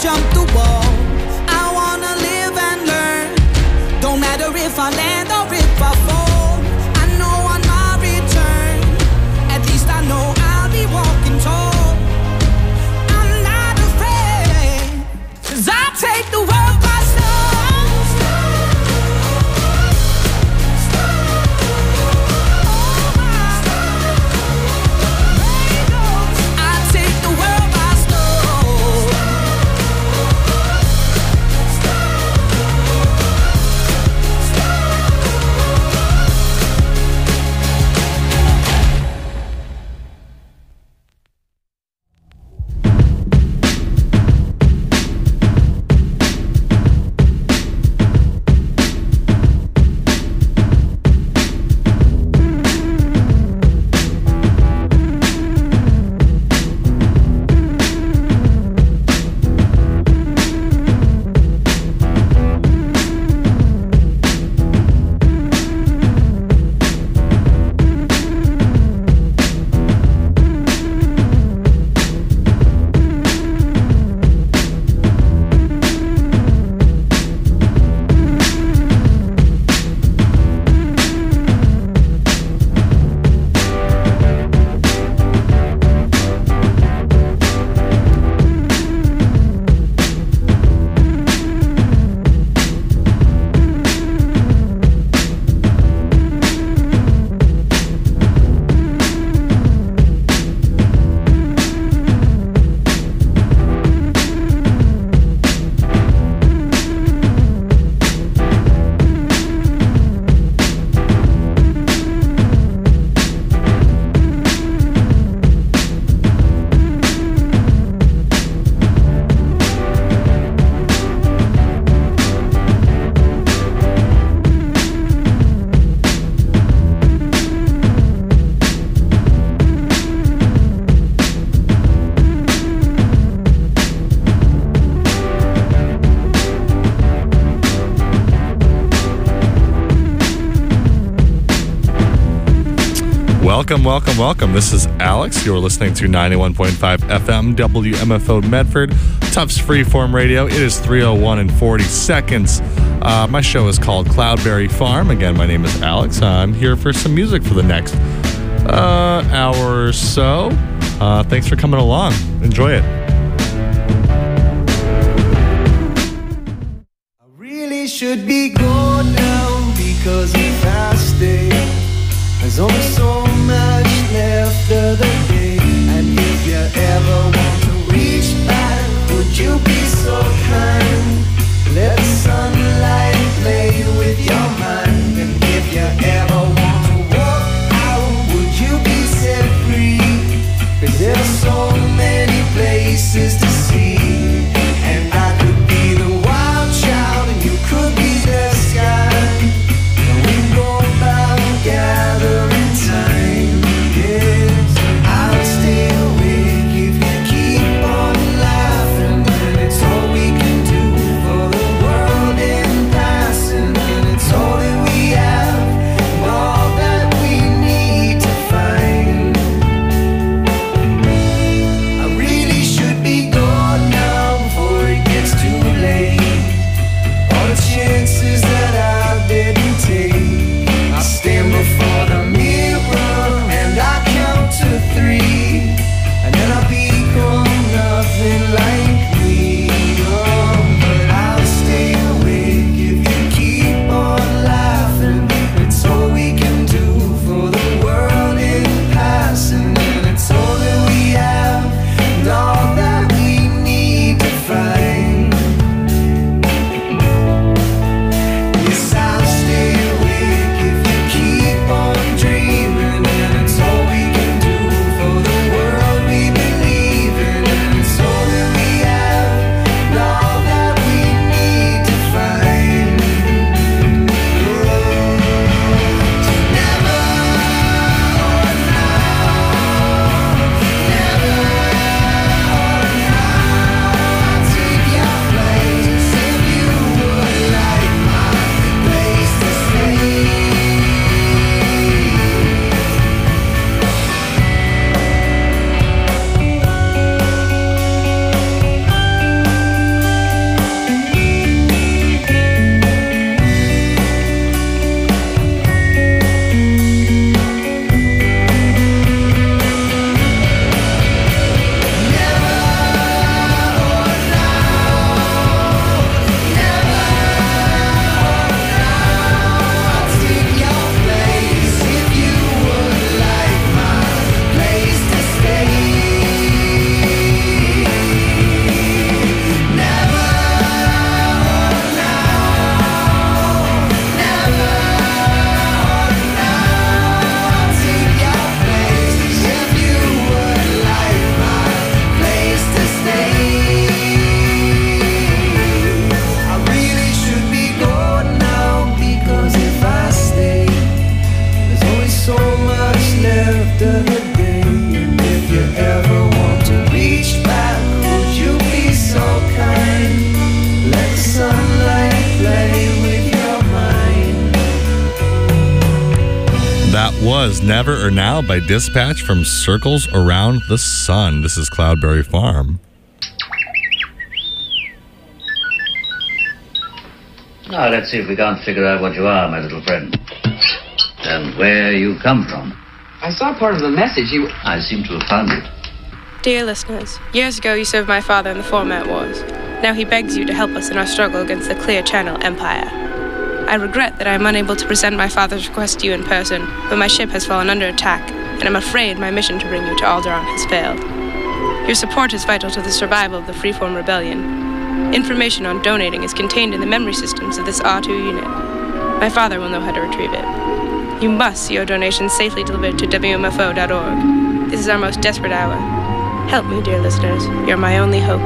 jump the wall. I wanna live and learn. Don't matter if I land or if I fall. I know on my return, at least I know I'll be walking tall. I'm not afraid, 'cause I take the world by storm. I take the world by storm. Welcome. This is Alex. You're listening to 91.5 FM WMFO Medford, Tufts Freeform Radio. It is 3:01 and 40 seconds. My show is called Cloudberry Farm. Again, my name is Alex. I'm here for some music for the next hour or so. Thanks for coming along. Enjoy it. I really should be gone now because if I stay, there's only so much left of the day. And if you ever want to reach back, would you be so kind? Let the sunlight play with your mind. And if you ever want to walk out, would you be set free? 'Cause there's so many places to see. And I could be the wild child and you could be the sky. And we go about gathering time. Yes, I'll stay awake if you keep was Never or Now by Dispatch from Circles Around the Sun. This is Cloudberry Farm. Now, let's see if we can't figure out what you are, my little friend. And where you come from. I saw part of the message. I seem to have found it. Dear listeners, years ago you served my father in the Format Wars. Now he begs you to help us in our struggle against the Clear Channel Empire. I regret that I am unable to present my father's request to you in person, but my ship has fallen under attack, and I'm afraid my mission to bring you to Alderaan has failed. Your support is vital to the survival of the Freeform Rebellion. Information on donating is contained in the memory systems of this R2 unit. My father will know how to retrieve it. You must see your donations safely delivered to WMFO.org. This is our most desperate hour. Help me, dear listeners. You're my only hope.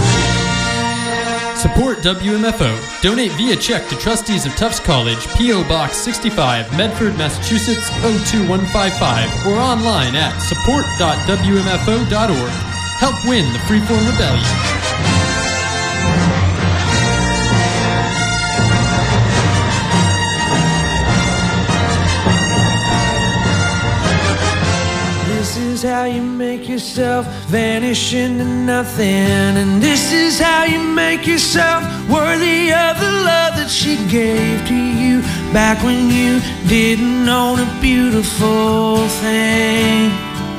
Support WMFO. Donate via check to Trustees of Tufts College, P.O. Box 65, Medford, Massachusetts 02155, or online at support.wmfo.org. Help win the Freeform Rebellion. This is how you make yourself vanish into nothing. And this is how you make yourself worthy of the love that she gave to you back when you didn't own a beautiful thing.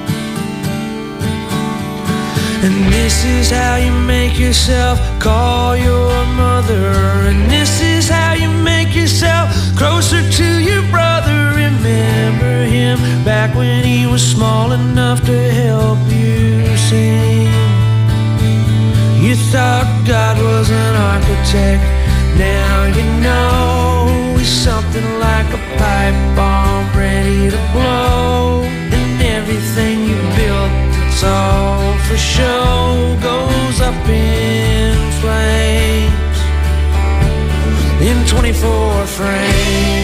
And this is how you make yourself call your mother. And this is how you make yourself closer to your brother. Remember him back when he was small enough to help you sing. You thought God was an architect. Now you know he's something like a pipe bomb ready to blow. And everything you built, it's all for show, goes up in flames in 24 frames.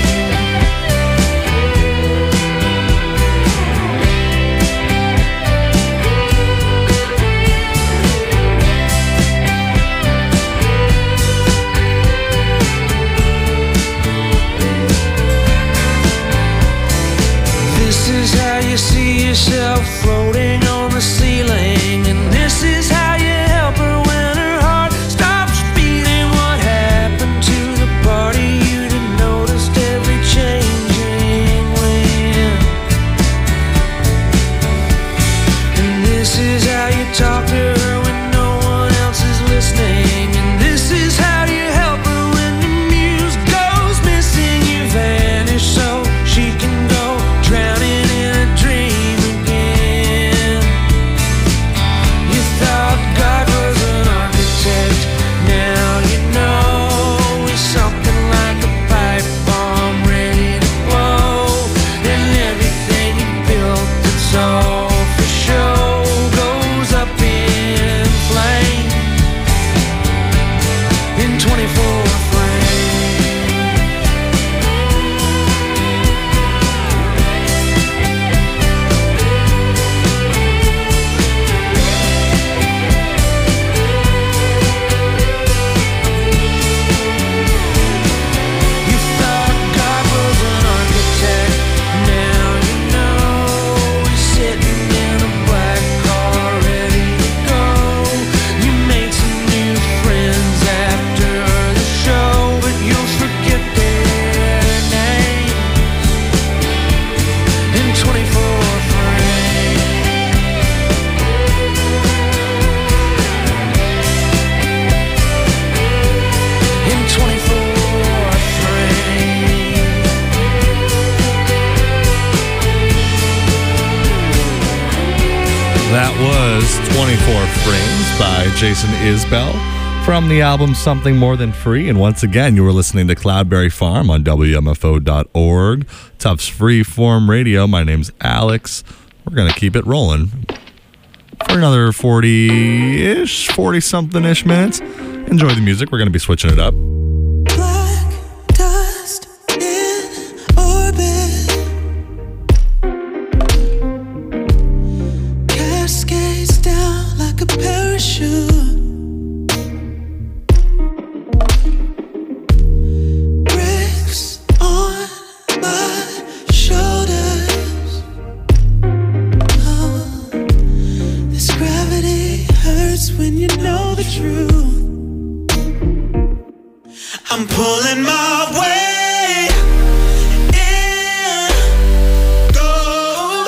This is how you see yourself floating on the ceiling. And this is how you help her when her heart stops beating. What happened to the party you'd have noticed every changing wind? And this is how you talk to her when no one else is listening. And this is how you help her when the muse goes missing. You vanish so she can go drowning in a dream again. You thought God was an architect. Now you know he's something like a pipe bomb ready to blow. And everything you built, it's all for show, goes up in flames in 24 frames. You thought God was an architect. Now you know he's sitting in a black car ready to go. You made some new friends after the show, but you'll forget their names in 24 frames. In 24 frames. That was 24 Frames by Jason Isbell from the album Something More Than Free. And once again, you were listening to Cloudberry Farm on WMFO.org, Tufts Freeform Radio. My name's Alex. We're going to keep it rolling for another 40-ish, 40-something-ish minutes. Enjoy the music. We're going to be switching it up. Black dust in orbit, cascades down like a parachute. Bricks on my shoulders, I'm pulling my way in gold.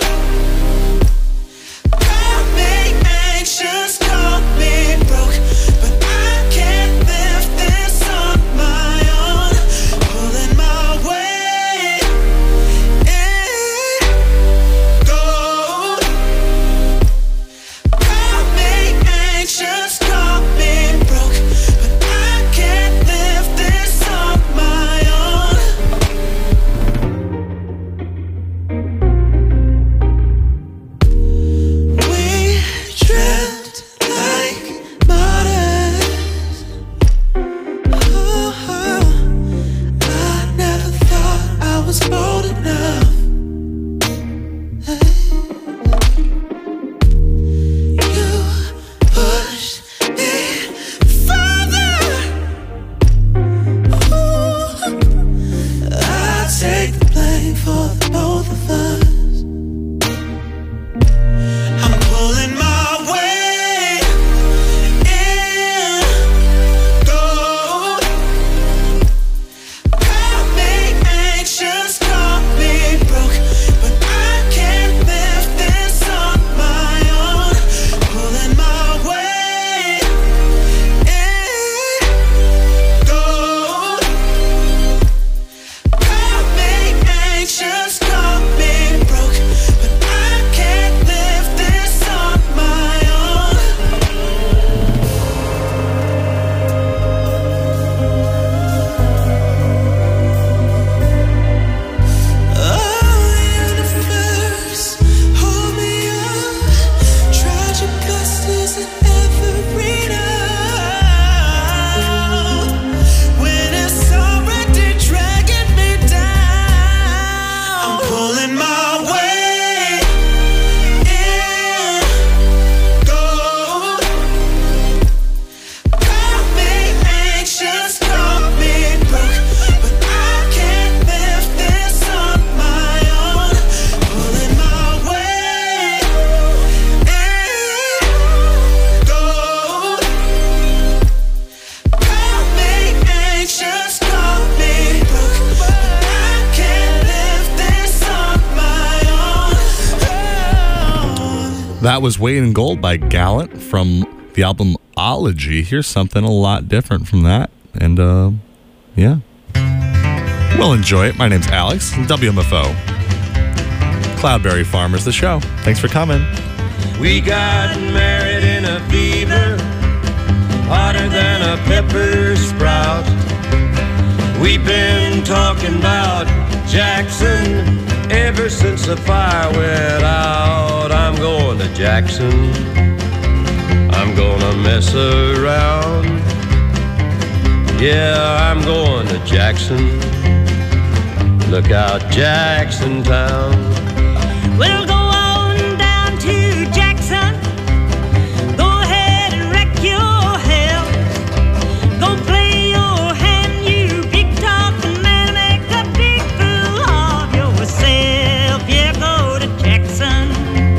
Call me anxious, call me broke, but I can't lift this on my own. Pulling my way in gold. Call me anxious, call me broke, but I can't lift this on my own. We drift like martyrs. Oh, I never thought I was bold enough. You pushed me further. Ooh, I take the blame for the both of us. I'm pulling my way in gold. Call me anxious, call me broke, but I can't lift this on my own. Pulling my way in gold. Call me anxious, call me broke, but I can't lift this on my own. Oh, universe, hold me up. Tragic clusters in every note. When it's already dragging me down, I'm pulling my way in gold. Call me anxious, call me broke, but I can't lift this on my own. Pulling my way in gold. Call me anxious, call me broke, but I can't lift this on my own. That was Weight in Gold by Gallant from the album Ology. Here's something a lot different from that. And, yeah. We'll enjoy it. My name's Alex, WMFO. Cloudberry Farmers, the show. Thanks for coming. We got married in a fever, hotter than a pepper sprout. We've been talking about Jackson ever since the fire went out. I'm going to Jackson. I'm gonna mess around. Yeah, I'm going to Jackson. Look out, Jackson Town. We'll go on down to Jackson. Go ahead and wreck your hell. Go play your hand, you big talking man. Make a big fool of yourself. Yeah, go to Jackson.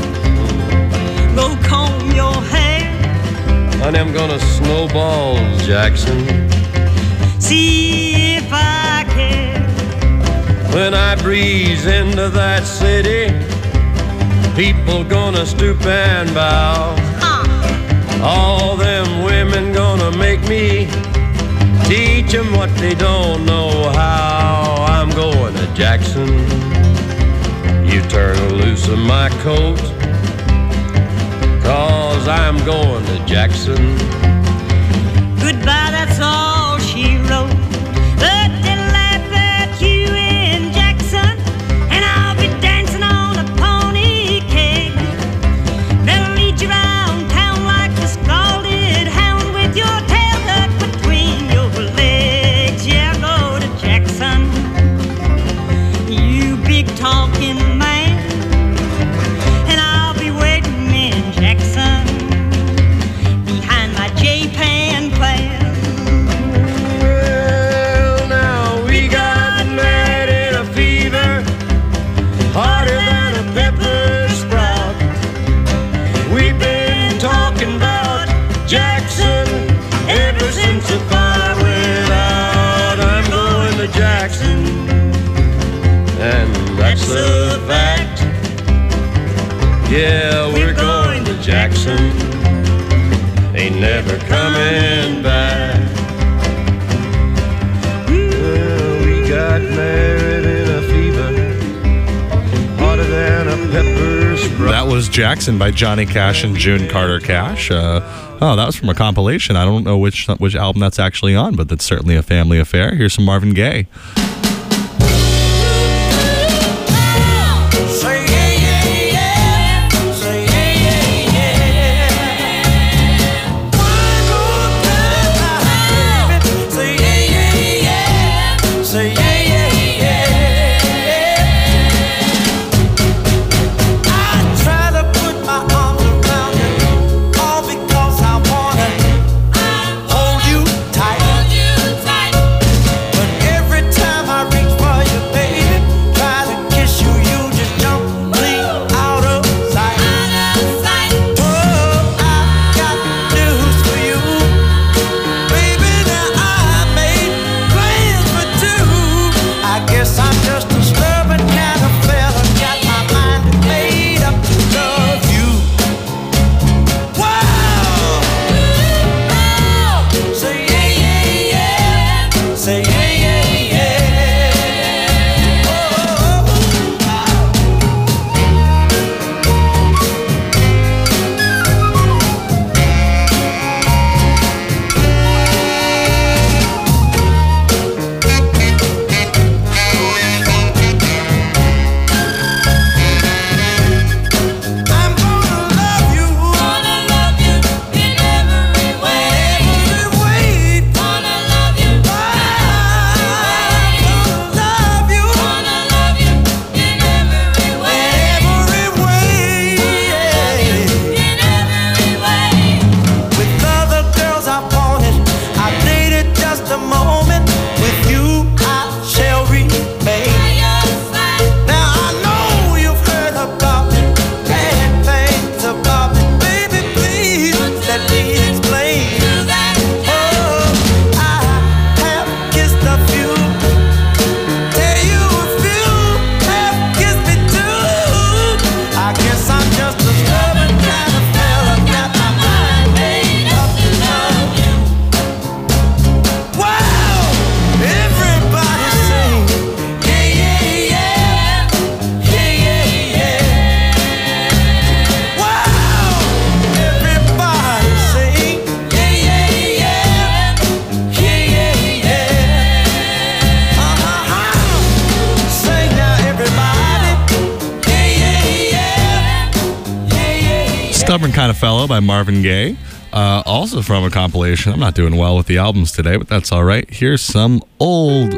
Go comb your hair. Honey, I'm gonna snowball Jackson. See if I care. When I breeze into that city, people gonna stoop and bow. All them women gonna make me teach them what they don't know how. I'm going to Jackson. You turn loose of my coat, 'cause I'm going to Jackson. Goodbye, that's all she wrote. But they'll laugh at you in Jackson, and I'll be dancing on a pony keg. They'll lead you around town like a scalded hound with your tail tucked between your legs. Yeah, go to Jackson, you big talking man, and I'll be waiting in Jackson behind my jet. That was Jackson by Johnny Cash and June Carter Cash. That was from a compilation. I don't know which album that's actually on, but that's certainly a family affair. Here's some Marvin Gaye. Stubborn Kind of Fellow by Marvin Gaye. Also from a compilation. I'm not doing well with the albums today, but that's all right. Here's some old.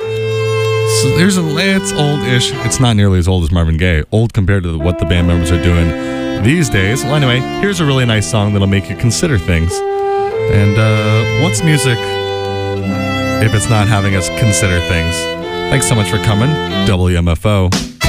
It's old-ish. It's not nearly as old as Marvin Gaye. Old compared to what the band members are doing these days. Well, anyway, here's a really nice song that'll make you consider things. And what's music if it's not having us consider things? Thanks so much for coming. WMFO.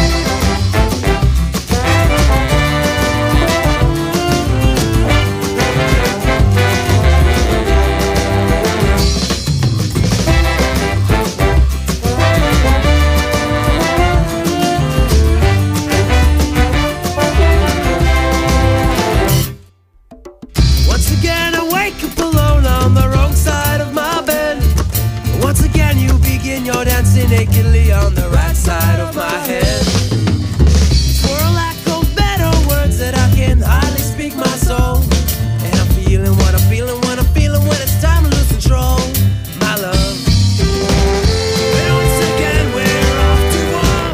Nakedly on the right side of my head. For a lack of better words that I can hardly speak my soul. And I'm feeling what I'm feeling when I'm feeling when it's time to lose control. My love. And once again we're off to war.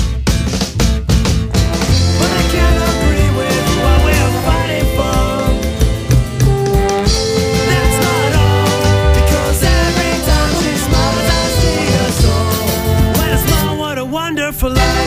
But I can't agree with what we're fighting for. That's not all. Because every time she smiles I see her soul. What a wonderful life.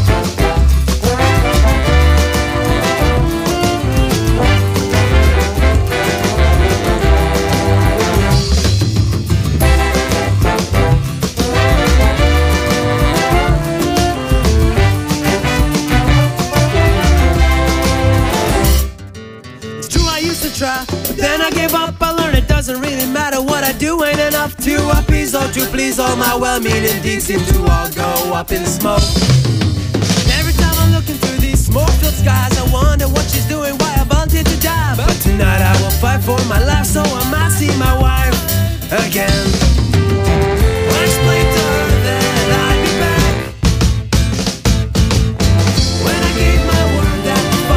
It's true I used to try, but then I gave up. I learned it doesn't really matter what I do ain't enough to appease or to please all my well-meaning deeds seem to all go up in smoke. And every time I'm looking through these smoke-filled skies, I wonder what she's doing, why I volunteered to die. But tonight I will fight for my life so I might see my wife again. I explained to her that I'd be back when I gave my word that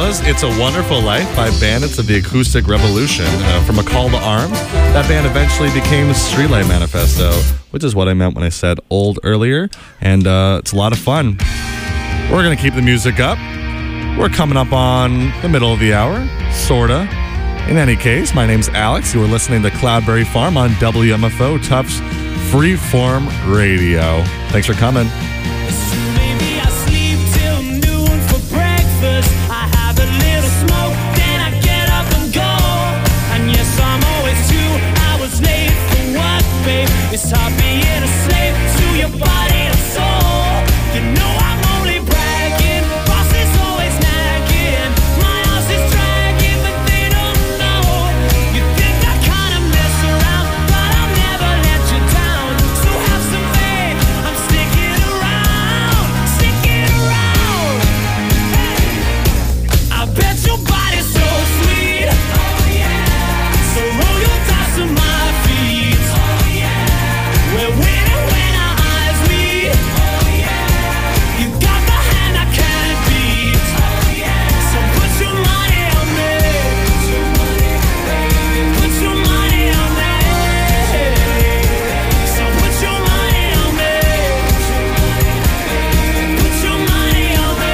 was It's a Wonderful Life by Bandits of the Acoustic Revolution. From A Call to Arms, that band eventually became Streetlight Manifesto, which is what I meant when I said old earlier, and it's a lot of fun. We're going to keep the music up. We're coming up on the middle of the hour, sorta. In any case, my name's Alex. You are listening to Cloudberry Farm on WMFO, Tufts Freeform Radio. Thanks for coming. It's hard being a slave to your body and soul. You know I'm only bragging. Boss is always nagging. My house is dragging, but they don't know. You think I kinda mess around, but I'll never let you down. So have some faith. I'm sticking around, sticking around. Hey, I bet your body's so sweet. Oh yeah. So roll your dice to my feet. We're winning when our eyes meet. Oh yeah. You got the hand I can't beat. Oh yeah. So put your money on me. Put your money on me. So put your money on me. Put your money on me.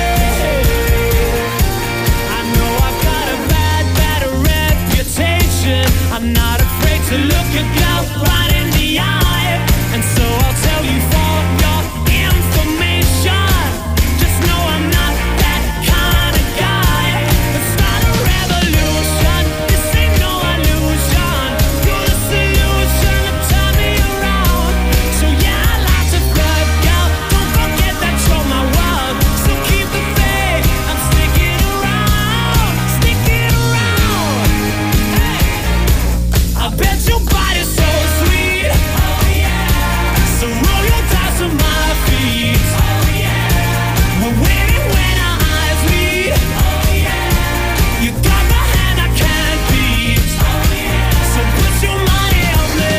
I know I've got a bad reputation. I'm not afraid to look a girl right in the eye. And so I'll tell you for your information. Just know I'm not that kind of guy. It's not a revolution. This ain't no illusion. You're the solution to turn me around. So yeah, I like to flirt, girl. Don't forget that you're my world. So keep the faith. I'm sticking around, sticking around. Hey, I bet your body's so sweet. Oh yeah. So roll your dice to my feet. Oh yeah. We're winning when our eyes meet. Oh yeah. You got the hand I can't beat. Oh yeah. So put your money on me.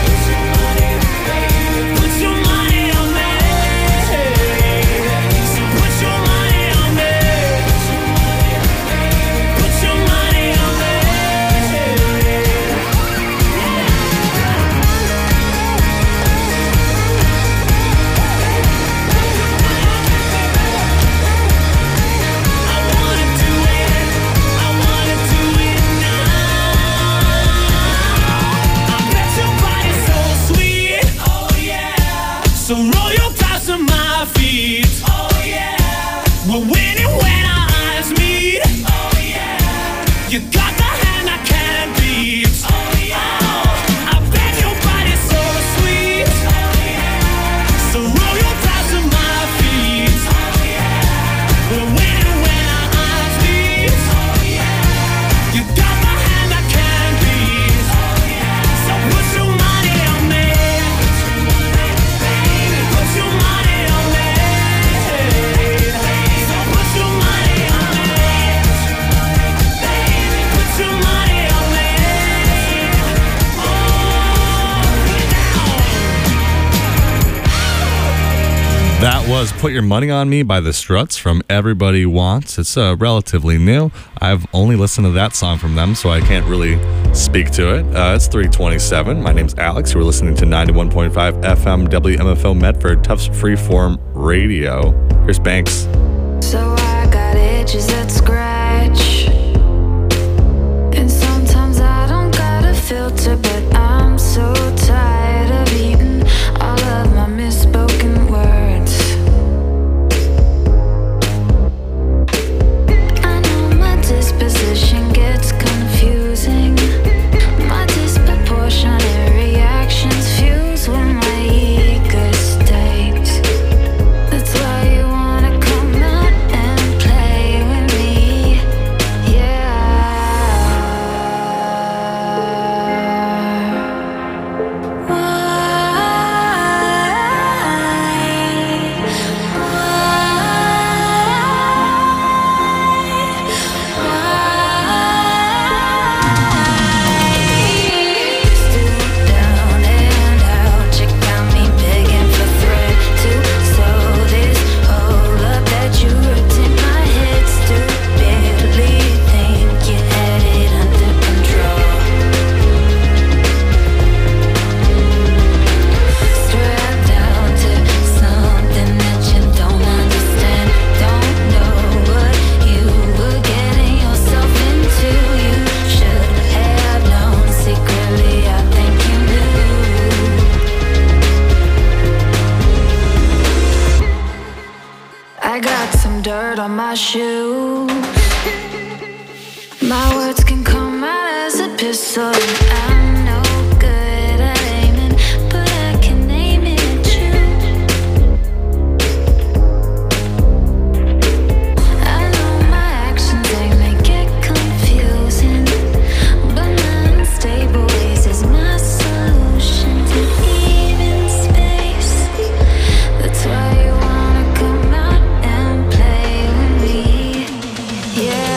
Put your money on me. So put your money on me. Put your money on me. I wanna do it now. I bet your body's so sweet. Oh yeah. So roll your dice to my feet. Oh yeah. We're winning when our eyes meet. Oh yeah. You got the hand I can't beat. Oh yeah. I bet your body's so sweet. Oh yeah. So roll your dice to my feet. Oh yeah. We're winning when our eyes meet. Oh yeah. You got the hand I can't beat. Oh yeah. So put your money on me. Put your money on me. So put your money on me. Put your money on me. That was Put Your Money on Me by the Struts from Everybody Wants. It's relatively new. I've only listened to that song from them, so I can't really speak to it. It's 3:27. My name's Alex. You're listening to 91.5 FM WMFO Medford, Tufts Freeform Radio. Here's Banks. So I got itches that scratch, and sometimes I don't got a filter, but I'm so tired of eating all of my misspoken words. I know my disposition gets confusing. My disproportionate reactions fuse when my ego states. That's why you wanna come out and play with me. Yeah. I got some dirt on my shoe. My words can come out as a pistol. I'm no good at aiming, but I can aim it at you. I know my actions, they make it confusing, but my unstable ways is my solution to even space. That's why you wanna come out and play with me. Yeah.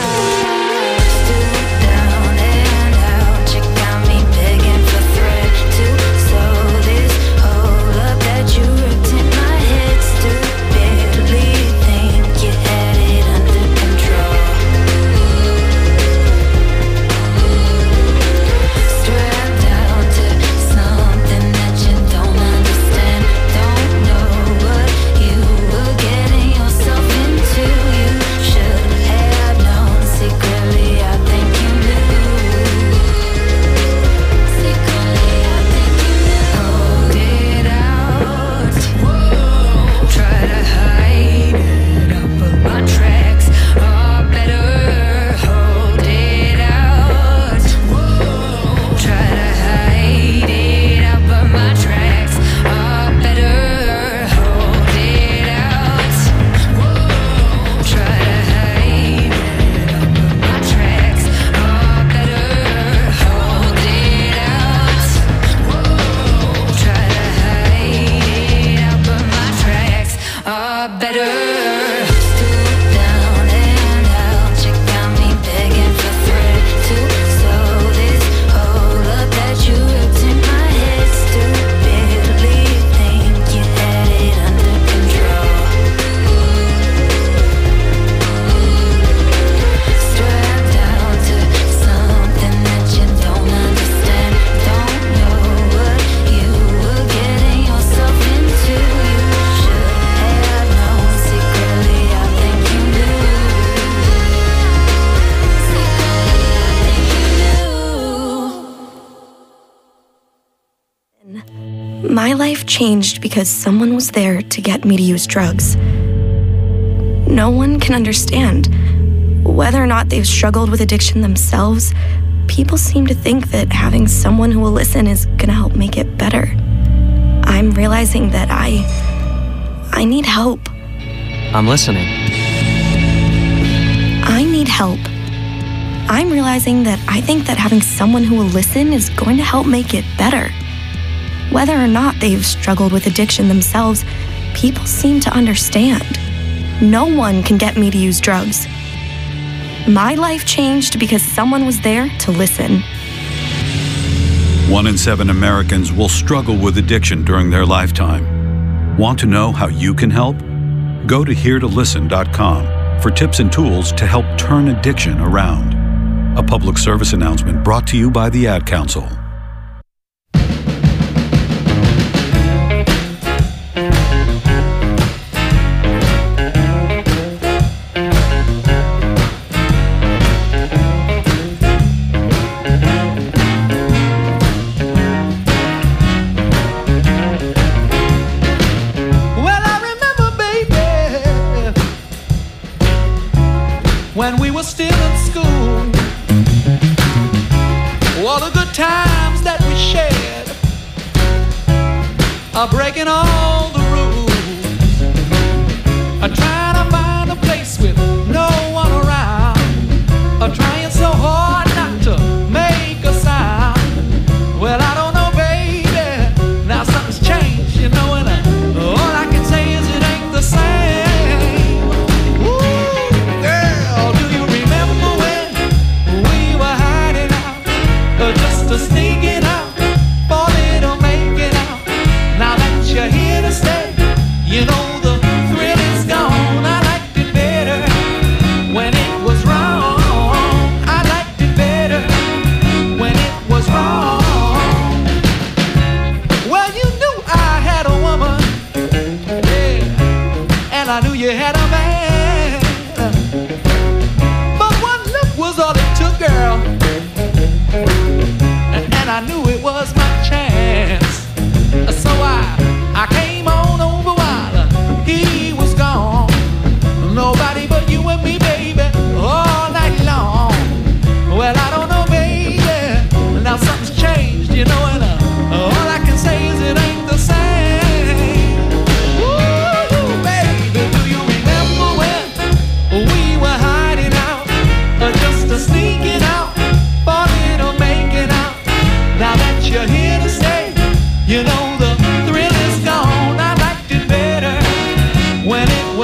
My life changed because someone was there to get me to use drugs. No one can understand. Whether or not they've struggled with addiction themselves, people seem to think that having someone who will listen is gonna help make it better. I'm realizing that I need help. I'm listening. I need help. I'm realizing that I think that having someone who will listen is going to help make it better. Whether or not they've struggled with addiction themselves, people seem to understand. No one can get me to use drugs. My life changed because someone was there to listen. 1 in 7 Americans will struggle with addiction during their lifetime. Want to know how you can help? Go to heretolisten.com for tips and tools to help turn addiction around. A public service announcement brought to you by the Ad Council. When we were still in school, all the good times that we shared are breaking all the rules, trying to find a place with no one around, trying so hard not to make a sound. Well, I don't know, baby, now something's changed, you know, and all I can say is it ain't the same. Sneaking out, for little making out. Now that you're here to stay, you know the thrill is gone. I liked it better when it was wrong. I liked it better when it was wrong. Well, you knew I had a woman, yeah, and I knew you had a man. But one look was all it took, girl. And I knew it was my chance. So I came on over while he was gone.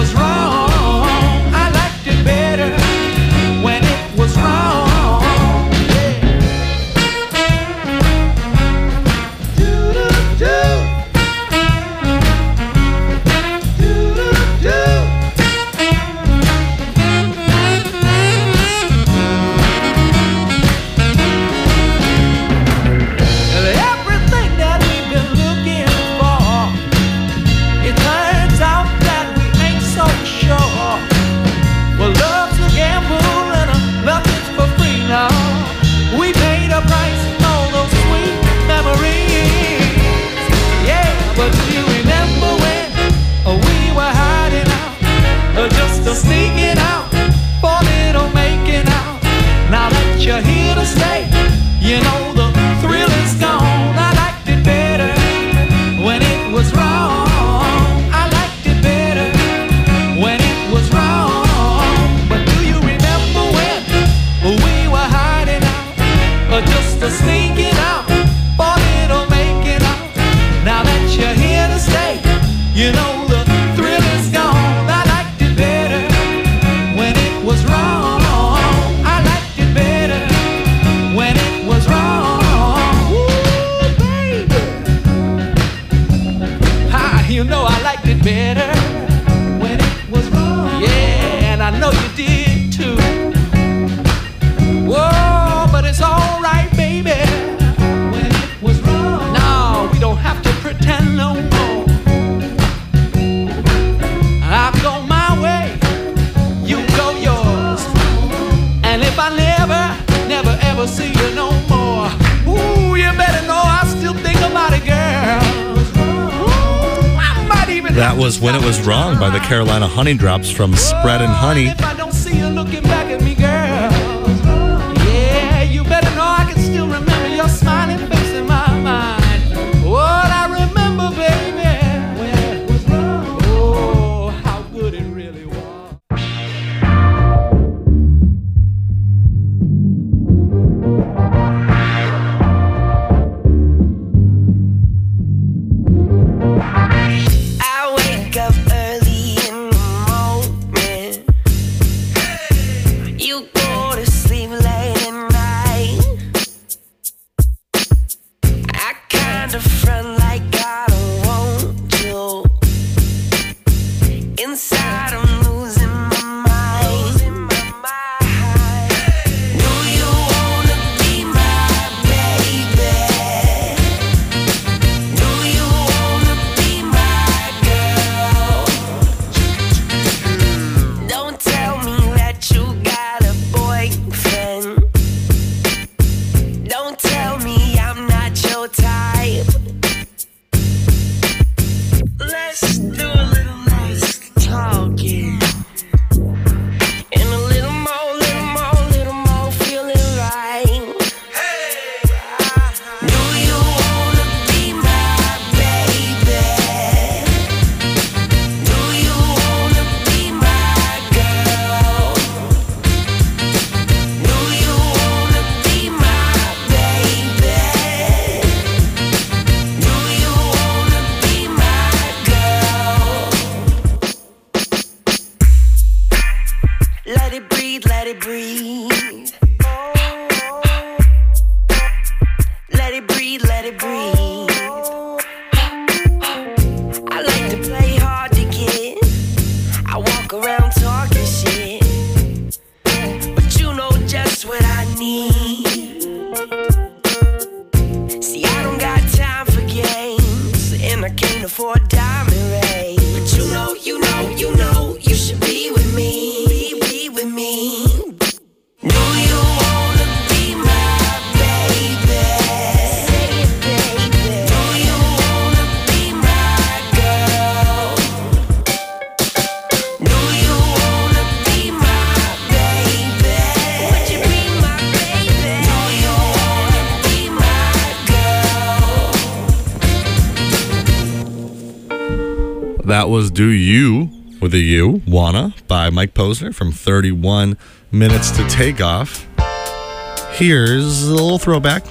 was wrong. I liked it better when it was wrong. Sneaking out, for little making out. Now that you're here to stay, you know the thrill is gone. I liked it better when it was wrong. I liked it better when it was wrong. But do you remember when we were hiding out, or just sneaking out, for little making out? Now that you're here to stay, you know the thrill is gone. Better when it was wrong. Yeah, and I know you did too. Whoa, but it's alright, baby, when it was wrong. No, we don't have to pretend no more. I go my way, you go yours. And if I never ever see you no more, ooh, you better know I still think about it, girl. That was When It Was Wrong by the Carolina Honey Drops from Spread and Honey. If I don't see you looking back at me, girl, yeah, you better know I can still remember your smiling face in my mind. What I remember, baby, when it was wrong. Oh, how good it really was. That was Do You, with a U, Wanna, by Mike Posner from 31 Minutes to Take Off. Here's a little throwback.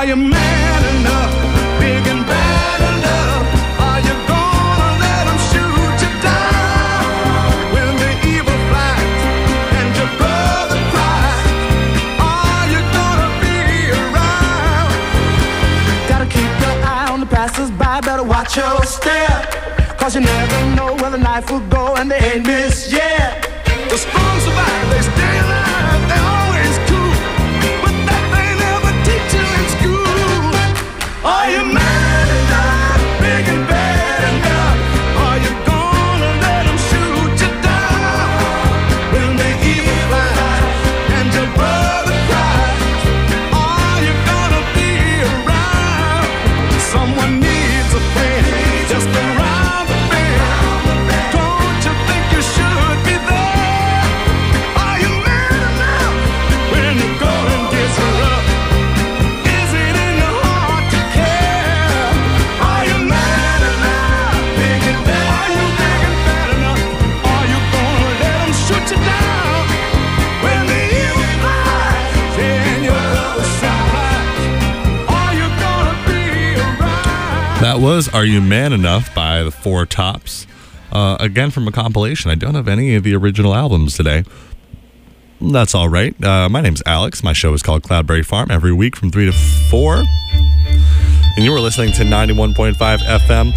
you man enough, big and bad enough? Are you gonna let them shoot you down? When the evil flies and your brother cries, are you gonna be around? Gotta keep your eye on the passers-by, better watch your step, 'cause you never know where the knife will go and they ain't missed yet. The strong survive, they stay alive, they always cool, but that they never teach you in school. Are you man enough, big and bad enough? Are you gonna let them shoot you down? When the evil flies and your brother cries, are you gonna be around? Someone needs a friend, just around the bend. Don't you think you should be there? Are you man enough when the going gets rough? Is it in your heart to care? Are you man enough, big and bad? Are you big and bad enough? Are you gonna let them shoot you down? When the evil flies and your brother cries, are you gonna be around? That was Are You Man Enough by the Four Tops. Again, from a compilation. I don't have any of the original albums today. That's all right. My name's Alex. My show is called Cloudberry Farm, every week from 3 to 4. And you were listening to 91.5 FM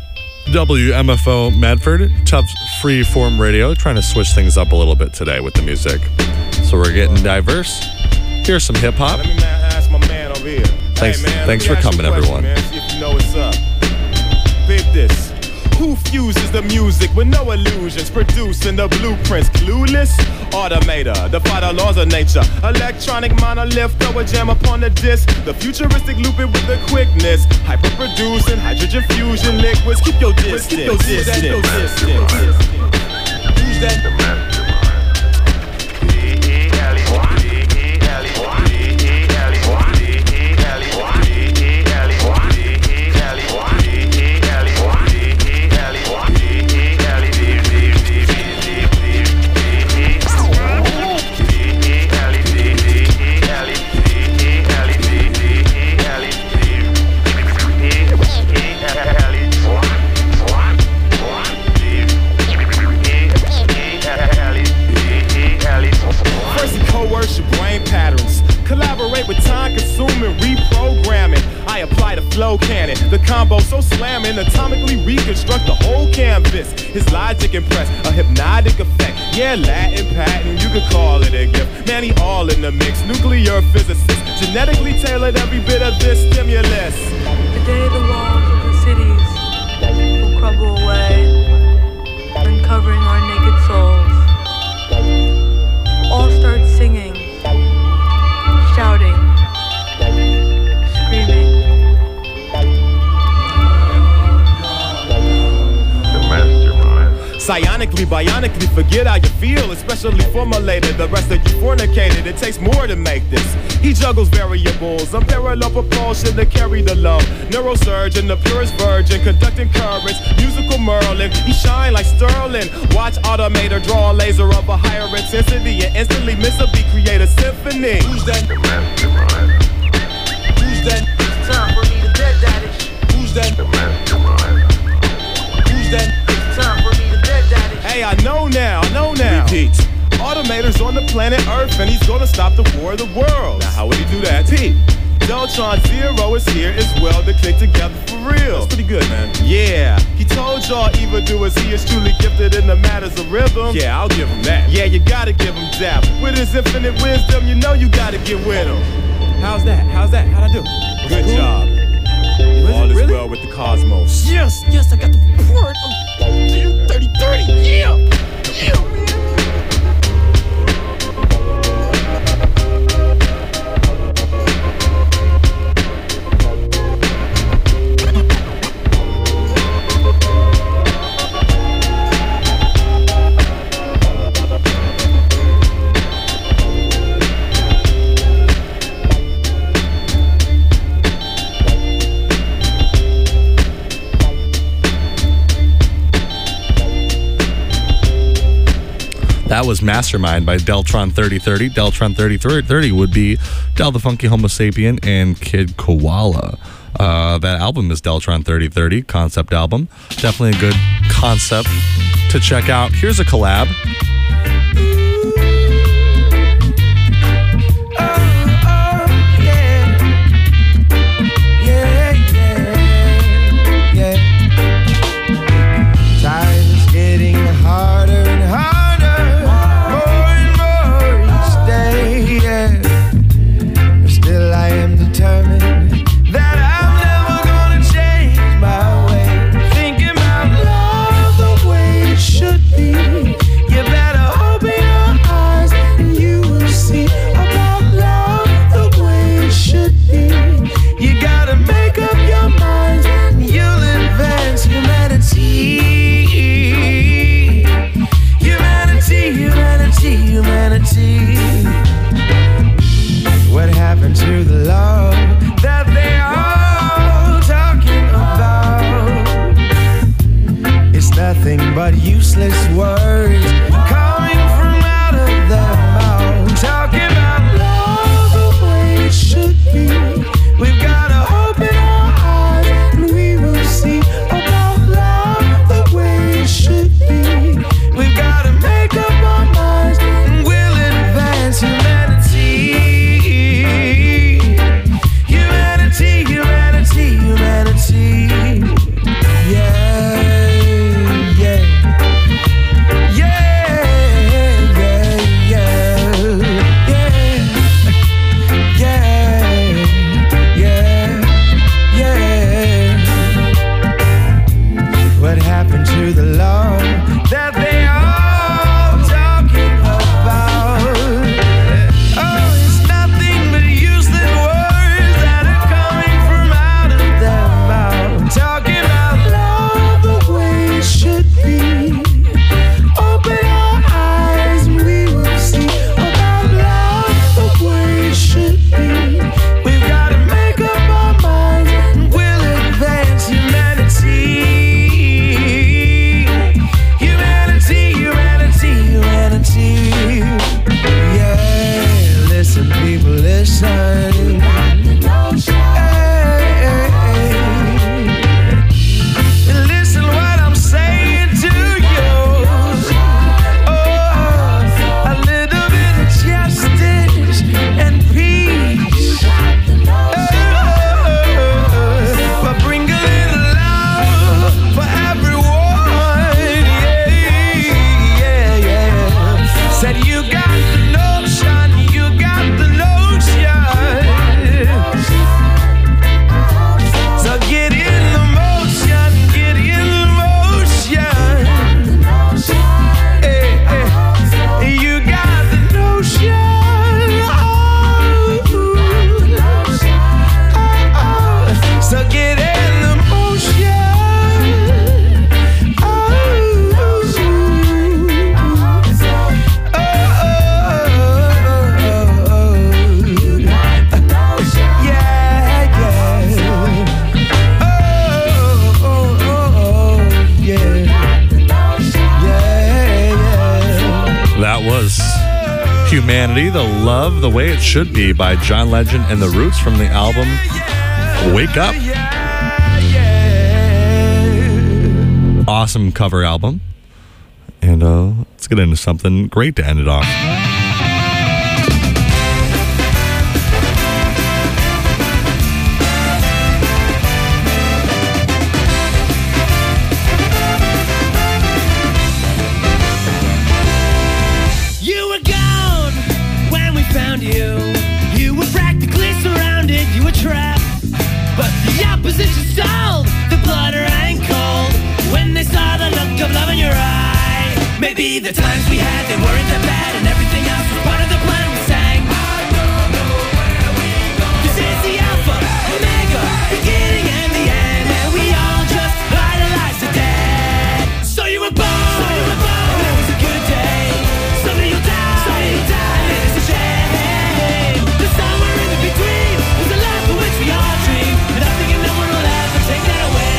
WMFO Medford, Tufts Freeform Radio, trying to switch things up a little bit today with the music. So we're getting diverse. Here's some hip-hop. Let me ask my man over here. Thanks, Hey, man, thanks let me for ask you coming, a question, everyone. Man. See if you know what's up. Big this. Who fuses the music with no illusions, producing the blueprints? Clueless automator, defy the laws of nature. Electronic monolith, throw a jam upon the disc. The futuristic loop it with the quickness. Hyper producing hydrogen fusion liquids. Keep your distance. Keep your distance. Who's that? Coerce your brain patterns. Collaborate with time-consuming reprogramming. I apply the flow cannon. The combo so slamming, atomically reconstruct the whole canvas. His logic impress, a hypnotic effect. Yeah, Latin patent, you could call it a gift. Man, he all in the mix. Nuclear physicist, genetically tailored every bit of this stimulus. The day the walls of the cities will crumble away, uncovering our naked souls. All start singing, shouting, screaming. The mastermind. Psionically, bionically, forget how you feel, especially formulated. The rest of you fornicated, it takes more to make this. He juggles variables, unparalleled propulsion to carry the load. Neurosurgeon, the purest virgin, conducting currents, musical Merlin. He shine like Sterling. Watch Automator draw a laser of a higher intensity and instantly miss a beat, create a symphony. Who's that? The mastermind. Who's that? It's time for me to dead that ish. Who's that? The mastermind. Who's that? It's time for me to dead that ish. Hey, I know now. Repeat. Automator's on the planet Earth and he's gonna stop the war of the world. Now how would he do that? T. Deltron Zero is here as well to click together for real. That's pretty good, man. Yeah, he told y'all evildoers he is truly gifted in the matters of rhythm. Yeah, I'll give him that. Yeah, you gotta give him that. With his infinite wisdom, you know you gotta get with him. How's that? How'd I do? Good job. All is well with the cosmos. Yes, I got the report. 30, yeah. That was Mastermind by Deltron 3030. Deltron 3030 would be Del the Funky Homo Sapien and Kid Koala. That album is Deltron 3030, concept album. Definitely a good concept to check out. Here's a collab. What happened to the love that they all talking about? It's nothing but useless words coming from out of their mouth. Talking about love the way it should be. We've got to open our eyes and we will see about love the way it should be. We've got to make up our minds and we'll advance humanity. Humanity, yeah, yeah, yeah, yeah, yeah, yeah, yeah. What happened to the love that they all talking about? Oh, it's nothing but useless words that are coming from out of their mouth. Talking about love the way it should be. Open our eyes and we will see about love the way it should be. We've got to make up our minds and we'll advance humanity. Humanity, humanity, humanity. Yeah, listen, people, listen. Listen what I'm saying to you. Oh, a little bit of justice and peace. Oh, but bring a little love for everyone. Yeah, yeah, yeah. Said you got the notion, you got the notion. So get in the motion, get in the motion. Hey, hey, you got the notion. Oh, so get in the motion. That was Humanity, the Love, the Way It Should Be by John Legend and the Roots from the album Wake Up. Awesome cover album. And let's get into something great to end it off. You were gone when we found you. You were practically surrounded, you were trapped. But the opposition stalled, the blood ran cold when they saw the look of love in your eye. Maybe the times we had, they weren't that bad, and everything else was part of the plan. We sang, I don't know where we go. This is the Alpha, Omega, beginning and the end, and we all just idolize the dead. So you were born, and it was a good day. Someday you'll die, and it is a shame. The somewhere in the between is a life for which we all dream, and I think no one will ever take that away.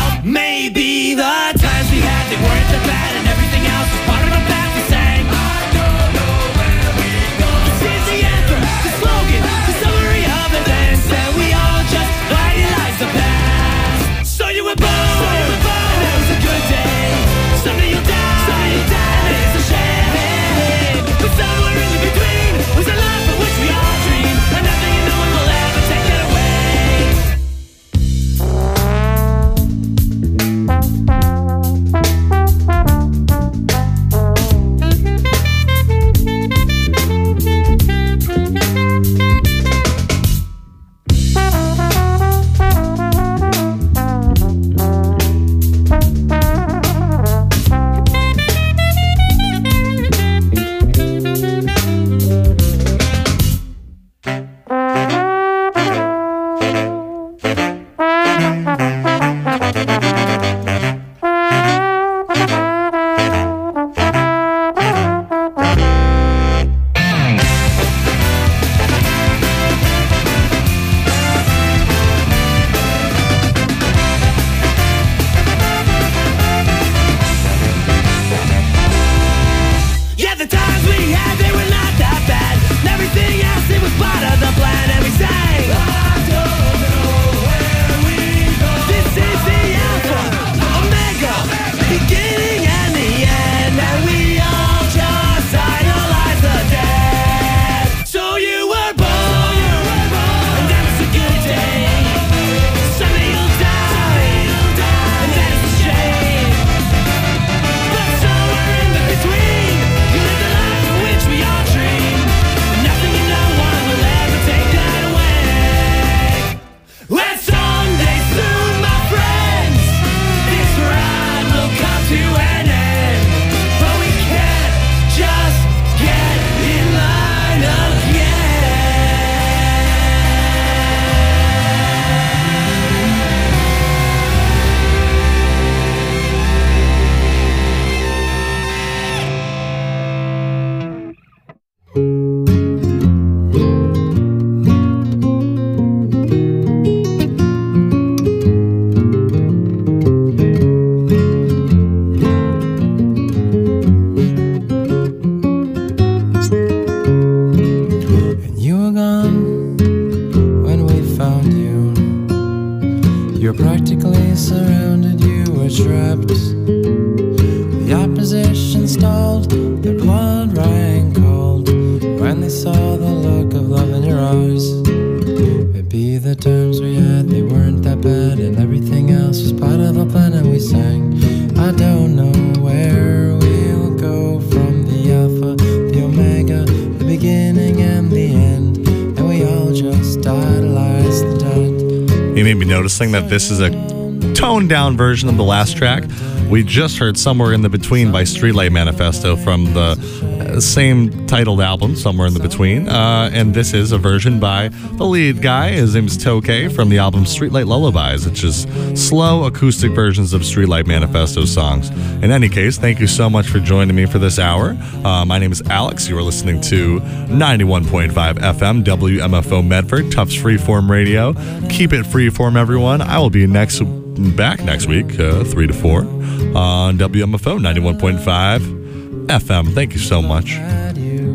Maybe the times we had, they weren't that bad, and everything else was part of the path we sang. I don't know where we go. This is the anthem, the slogan, the summary of events, and we all just idealize the past. So you were born, and that was a good day. Someday you'll die, and it's a shame. But somewhere in between was a life for which we all dream, and nothing and no one will ever take it away. That this is a toned down version of the last track. We just heard Somewhere in the Between by Streetlight Manifesto from the same titled album, Somewhere in the Between. And this is a version by the lead guy. His name is Tokay from the album Streetlight Lullabies, which is slow acoustic versions of Streetlight Manifesto songs. In any case, thank you so much for joining me for this hour. My name is Alex. You are listening to 91.5 FM WMFO Medford, Tufts Freeform Radio. Keep it freeform, everyone. I will be back next week, 3 to 4, on WMFO 91.5 FM. Thank you so much.